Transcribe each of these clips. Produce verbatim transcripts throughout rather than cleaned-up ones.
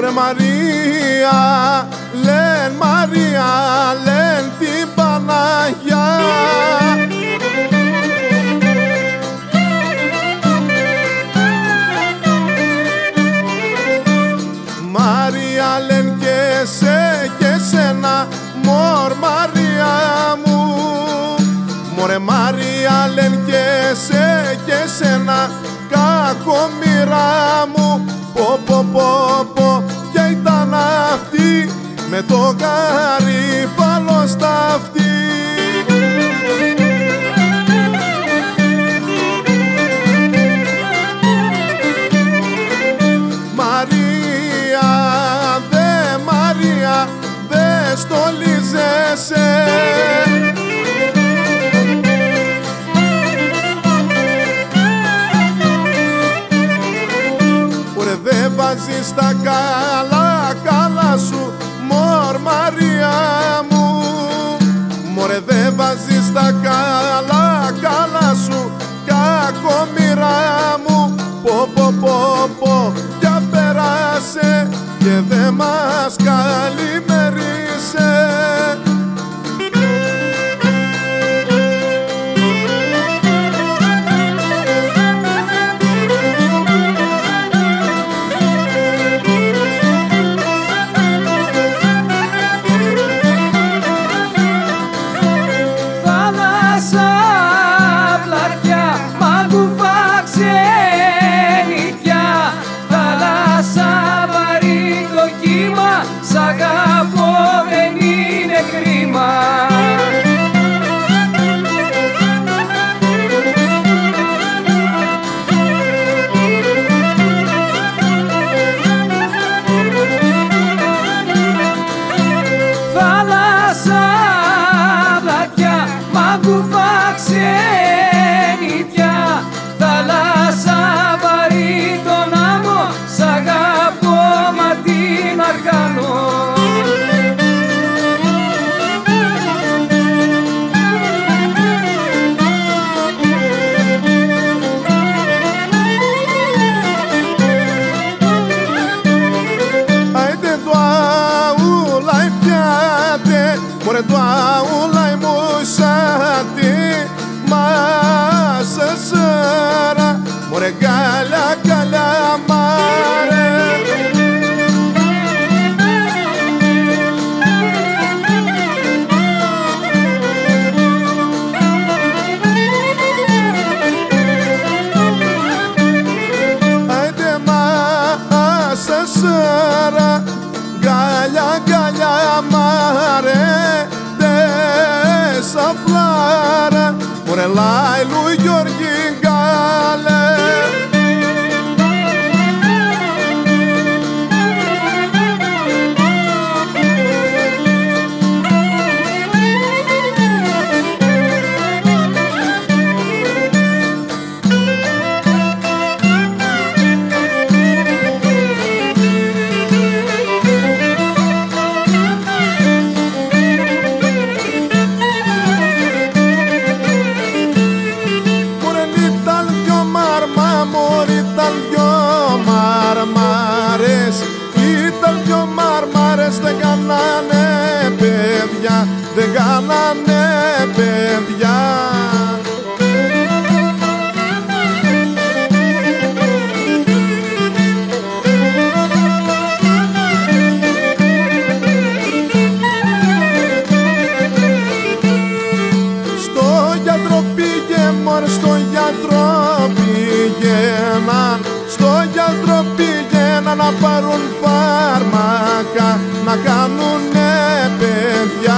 Μωρέ Μαρία, λεν Μαρία, λεν την Παναγιά. Μαρία λεν και σε και σένα, μωρ Μαρία μου. Μωρέ Μαρία λεν και σε και σένα, κακομοίρα μου. Πω πω πω πω, ποια ήταν αυτή με το γαρίφαλο στα αυτή. Μαρία, δε Μαρία, δε στολίζεσαι. Δε βάζεις τα καλά καλά σου, μωρ Μαρία μου. Μωρέ δε βάζεις τα καλά καλά σου, κακομοίρα μου. Πω πω πω πω, για πέρασε και δε μας καλημερίσε. Μωρέ το αούλαι μου σάτι μάσα σάρα, μωρέ γκάλια γκάλια μάρε. Άιντε μάσα σάρα, γκάλια γκάλια μάρε. Sa flara, mure lailu Giorgi Gale. Ήταν δυο μαρμάρες, δεν κάνανε παιδιά, δεν κάνανε παιδιά. Στο γιατρό πήγε μωρέ, στο γιατρό πήγαιναν, στο γιατρό πήγαιναν να πάρουν φάρμακα, να κάνουνε παιδιά.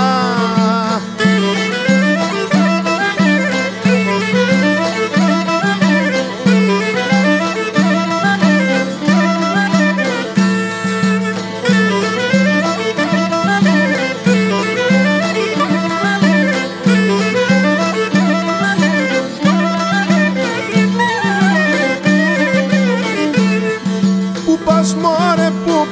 Πού πας μωρέ, πού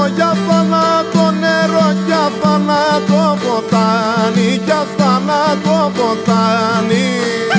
για θάνατο νερό, για θάνατο ποτάμι, για θάνατο ποτάμι.